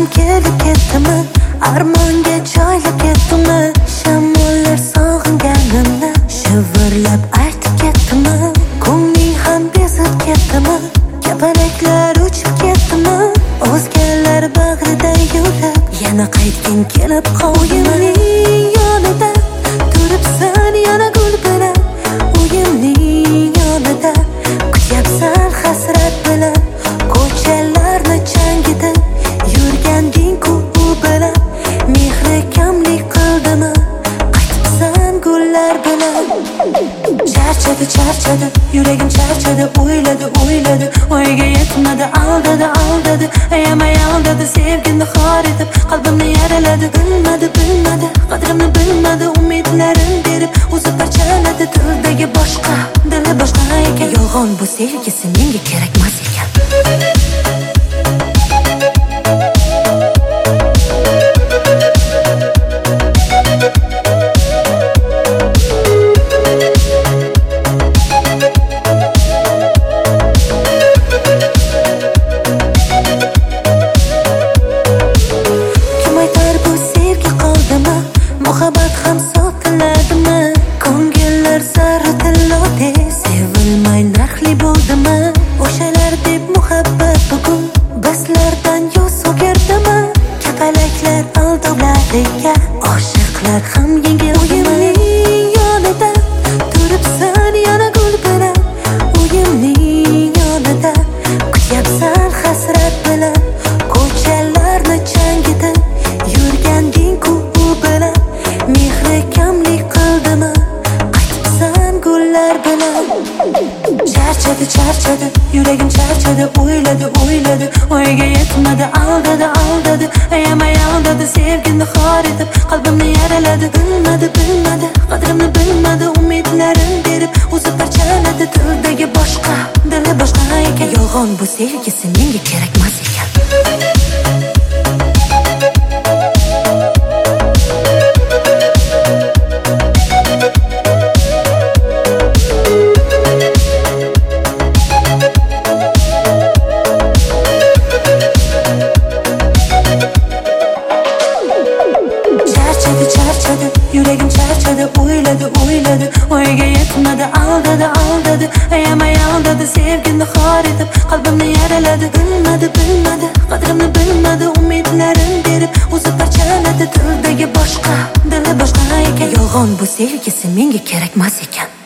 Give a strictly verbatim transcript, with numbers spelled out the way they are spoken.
ham kelib ketdimi, armonga joylab ketdimi, shamollar sog'inganimni shivirlab aytib ketdimi, ko'ngling ham bezib ketdimi, kapalaklar uchib ketdimi, o'zgalar bag'rida yurib yana qaytging kelib qo'yimning yonida turibsan yana gul bilan, uyimning yonida kutyapsan hasrat bilan, ko'chalarni changida yurganding-ku u bilan, mehri kamlik qildimi, qaytibsan gullar bilan. Charchadi, charchadi, yuragim charchadi, o'yladi, o'yladi, o'yiga yetmadi, aldadi, aldadi, ayamay aldadi, sevgini xor etib, qalbimni yaraladi, bilmadi, bilmadi, qadrimni bilmadi, umidlarim berib, o'zi parchaladi, dildagi boshqa, dili boshqa ekan, yolg'on bu sevgisi menga kerakmas ekan. Muhabbat ham sotiladimi, ko'ngillar sari tillodek sevilmay narxli bo'ldimi, o'shalar deb muhabbat bugun bizlardan yuz o'girdimi, kapalaklar aldovlariga oshiqlar ham yengil. Uyimning yonida turibsan yana gul bilan, uyimning yonida kutyapsan hasrat bilan, ko'chalarni changida yurganding-ku u bilan, mehri kamlik qildimi, qaytibsan gullar bilan. Charchadi, charchadi, yuragim charchadi, o'yladi, o'yladi, o'yiga yetmadi, aldadi, aldadi, ayamay aldadi, sevgini xor etib, qalbimni yaraladi, bilmadi, bilmadi, qadrimni bilmadi, umidlarim berib, o'zi parchaladi, dildagi boshqa, dili boshqa ekan, yolg'on bu sevgisi menga kerakmas ekan. Charchadi, yuragim charchadi, o'yladi, o'yladi, o'yiga yetmadi, aldadi, aldadi, ayamay aldadi, sevgini xor etib, qalbimni yaraladi, bilmadi, bilmadi, qadrimni bilmadi, umidlarim berib, o'zi parchaladi, dildagi boshqa, dili boshqa ekan, yolg'on bu sevgisi menga kerakmas ekan.